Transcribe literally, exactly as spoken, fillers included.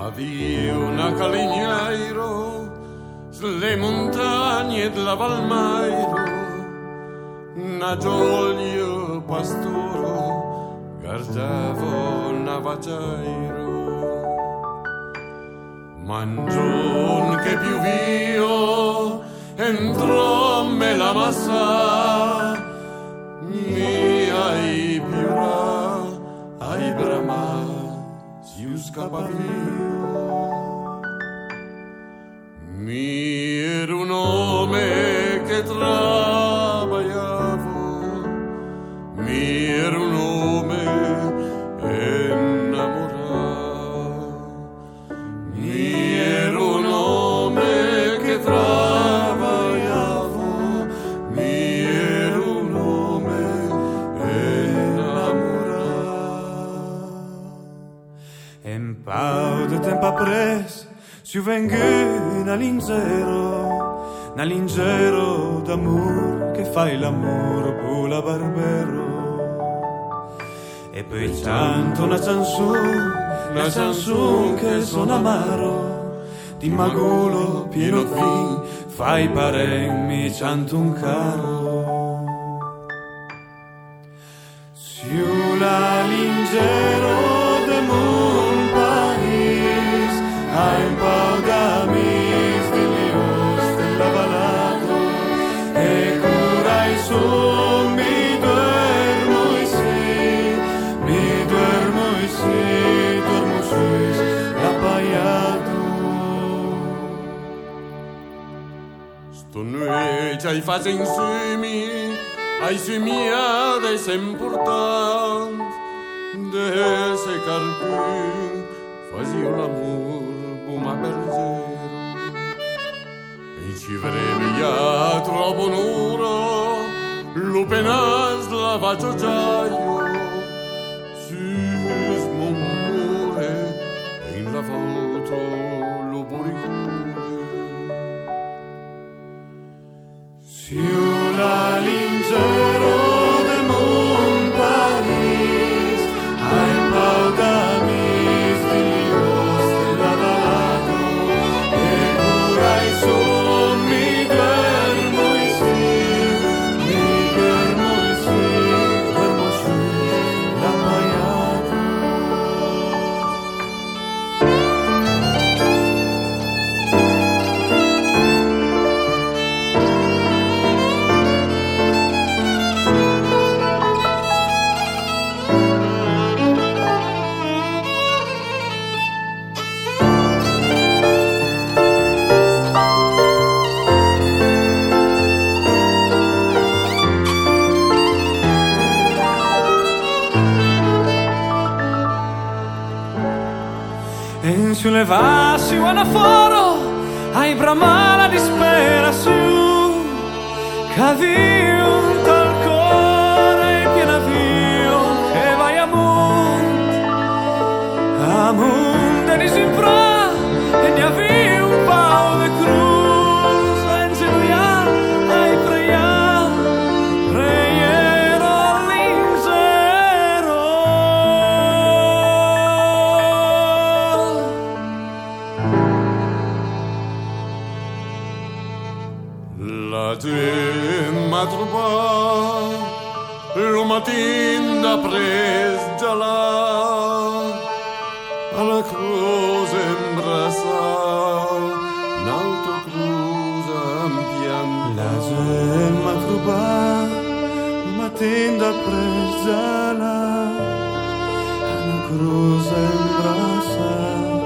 Havia una caligneiro sulle montagne della Valmairo, una gioia pastoro guardavo una vacairo. Ma un giorno che piovio entrò me la massa, mi hai piura, hai brama, si scappa via. Mi era un nome che travagliavo, mi era un nome innamorato, mi era un nome che travagliavo, mi era un nome innamorato. E un po' di tempo appresso si venga una lingero, una lingero d'amore che fai l'amore pula barbero. E poi canto una canzone, una canzone che suona amaro, di magulo pieno di fai pare mi canto un caro. Su la lingero d'amore país, hai un po' d'amis dell'Ios della Valato, e curai su mi duermo e sì, mi duermo e sì, dormo su l'appaiato. Sto noite ai fazem sumi, ai sumiades importantes, desse carpim fazia l'amor uma bergero, e ci vrevia troppo nuro, lupenas lavaggio giaio, sus murmure, e in la volto luburicure. Su la lingero de mon Paris, hai un po' d'amis Dios della Valato, e curai su mi duermo e sì, mi duermo e sì, duermo su l'appaiato. E sulle vassi buona foro, ai bramala disperazione, cavi un tal cuore in piena via che vai a mont, a mont e disimpra, e ne avvi un pao de cruz, a ingenuiar, ai preiar, preiero all'inzero. La gente m'ha trobat lo matin d'après gelat, a la cruz embrassat, n'alto cruz empiantat. La gent m'ha trobat el matin després gelat, a la cruz embrassat,